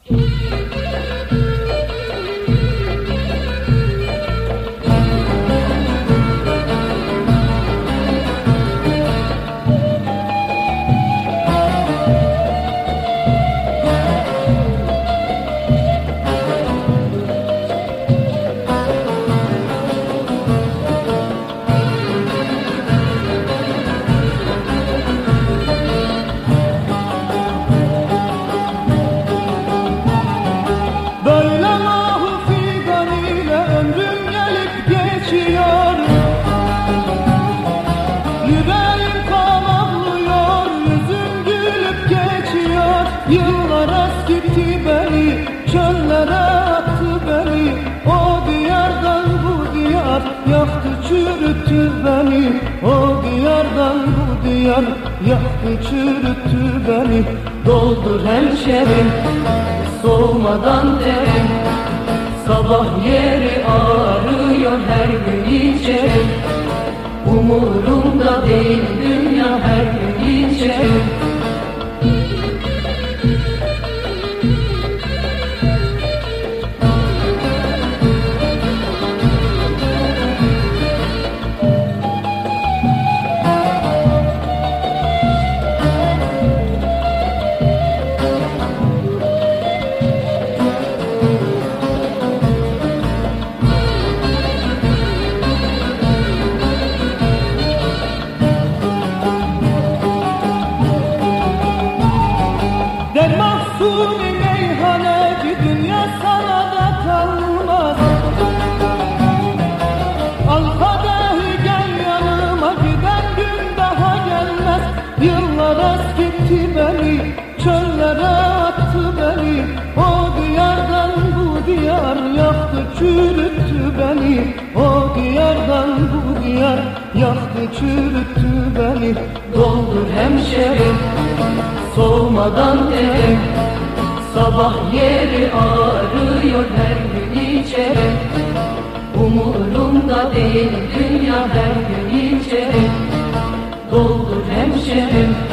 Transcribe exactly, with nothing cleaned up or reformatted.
Yıllar eskitti beni, çöllere attı beni. O diyardan bu diyar yaktı çürüttü beni. O diyardan bu diyar yaktı çürüttü beni. Doldur hemşerim, soğumadan derim. Sabah yeri ağrıyor her gün içerim. Umurumda değil dünya her gün içerim. Der mahzuni meyhaneci dünya sana da kalmaz. Al kadehi gel yanıma, giden gün daha gelmez. Yıllar eskitti beni, çöllere attı beni. O diyardan bu diyar yaktı çürüttü beni. O diyardan bu diyar yaktı çürüttü beni. Doldur hemşerim, soğumadan derim. Sabah yeri ağrıyor her gün içerim. Umurumda değil dünya her gün içerim. Doldur hemşerim,